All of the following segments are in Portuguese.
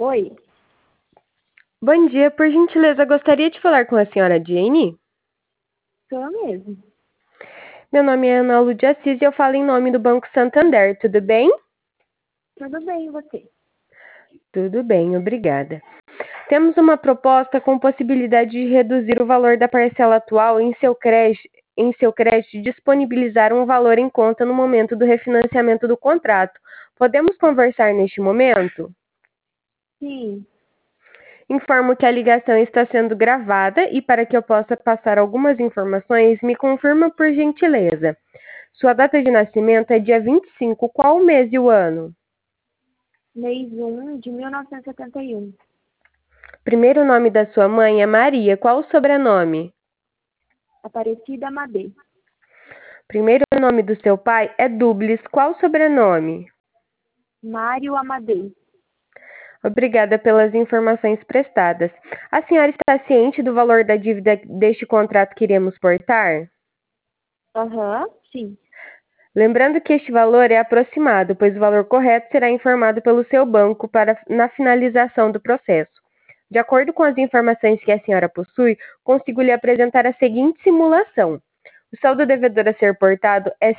Oi, Bom dia, por gentileza, gostaria de falar com a senhora Jane? sou eu mesmo. Meu nome é Ana Lu de Assis e eu falo em nome do Banco Santander, tudo bem? Tudo bem, e você? Tudo bem, obrigada. Temos uma proposta com possibilidade de reduzir o valor da parcela atual em seu crédito e disponibilizar um valor em conta no momento do refinanciamento do contrato. Podemos conversar neste momento? Sim, Informo que a ligação está sendo gravada e para que eu possa passar algumas informações, me confirma por gentileza. Sua data de nascimento é dia 25. Qual o mês e o ano? mês 1 de 1971. Primeiro nome da sua mãe é Maria. Qual o sobrenome? Aparecida Amadei. Primeiro nome do seu pai é Dublis. Qual o sobrenome? Mário Amadei. Obrigada pelas informações prestadas. A senhora está ciente do valor da dívida deste contrato que iremos portar? Aham, sim. Lembrando que este valor é aproximado, pois o valor correto será informado pelo seu banco na finalização do processo. De acordo com as informações que a senhora possui, consigo lhe apresentar a seguinte simulação. O saldo devedor a ser portado é R$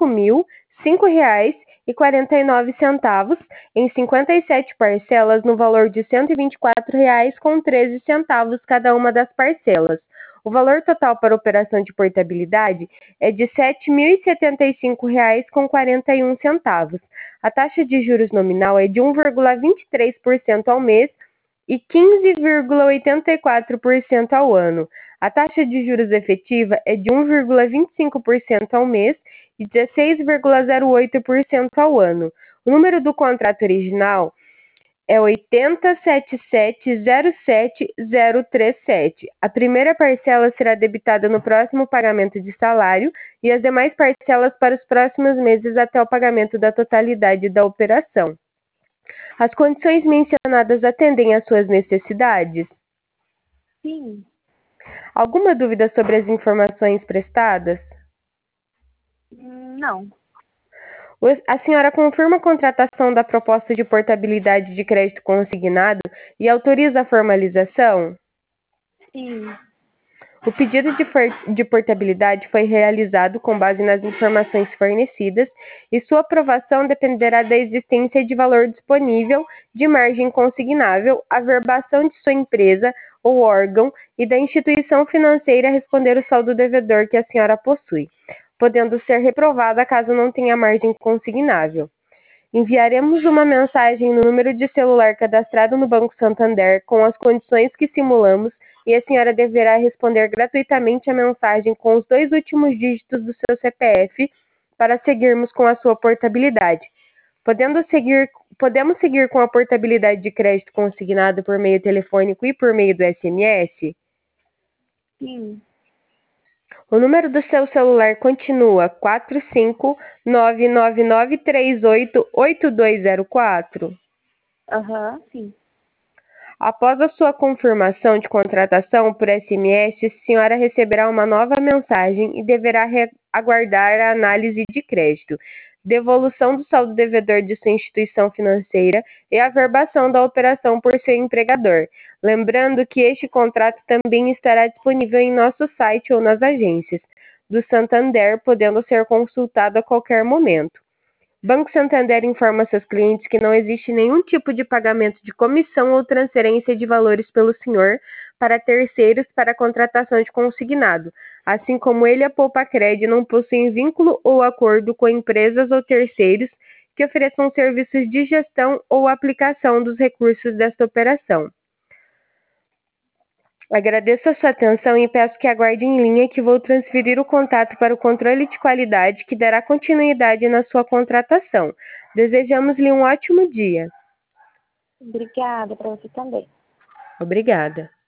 5.005,49 em 57 parcelas no valor de R$ 124,13 cada uma das parcelas. O valor total para operação de portabilidade é de R$ 7.075,41. A taxa de juros nominal é de 1,23% ao mês e 15,84% ao ano. A taxa de juros efetiva é de 1,25% ao mês e 16,08% ao ano. O número do contrato original é 807707037. A primeira parcela será debitada no próximo pagamento de salário e as demais parcelas para os próximos meses até o pagamento da totalidade da operação. As condições mencionadas atendem às suas necessidades? Sim, Alguma dúvida sobre as informações prestadas? não. A senhora confirma a contratação da proposta de portabilidade de crédito consignado e autoriza a formalização? Sim, O pedido de portabilidade foi realizado com base nas informações fornecidas e sua aprovação dependerá da existência de valor disponível de margem consignável, averbação de sua empresa ou órgão e da instituição financeira a responder o saldo devedor que a senhora possui, podendo ser reprovada caso não tenha margem consignável. Enviaremos uma mensagem no número de celular cadastrado no Banco Santander com as condições que simulamos e a senhora deverá responder gratuitamente a mensagem com os 2 últimos dígitos do seu CPF para seguirmos com a sua portabilidade. Podemos seguir com a portabilidade de crédito consignado por meio telefônico e por meio do SMS? sim. O número do seu celular continua 45999388204. Aham, sim. Após a sua confirmação de contratação por SMS, a senhora receberá uma nova mensagem e deverá aguardar a análise de crédito, devolução do saldo devedor de sua instituição financeira e a averbação da operação por seu empregador. Lembrando que este contrato também estará disponível em nosso site ou nas agências do Santander, podendo ser consultado a qualquer momento. Banco Santander informa seus clientes que não existe nenhum tipo de pagamento de comissão ou transferência de valores pelo senhor para terceiros para contratação de consignado, assim como ele e a Poupacred não possuem vínculo ou acordo com empresas ou terceiros que ofereçam serviços de gestão ou aplicação dos recursos desta operação. Agradeço a sua atenção e peço que aguarde em linha que vou transferir o contato para o controle de qualidade que dará continuidade na sua contratação. Desejamos-lhe um ótimo dia. Obrigada para você também. Obrigada.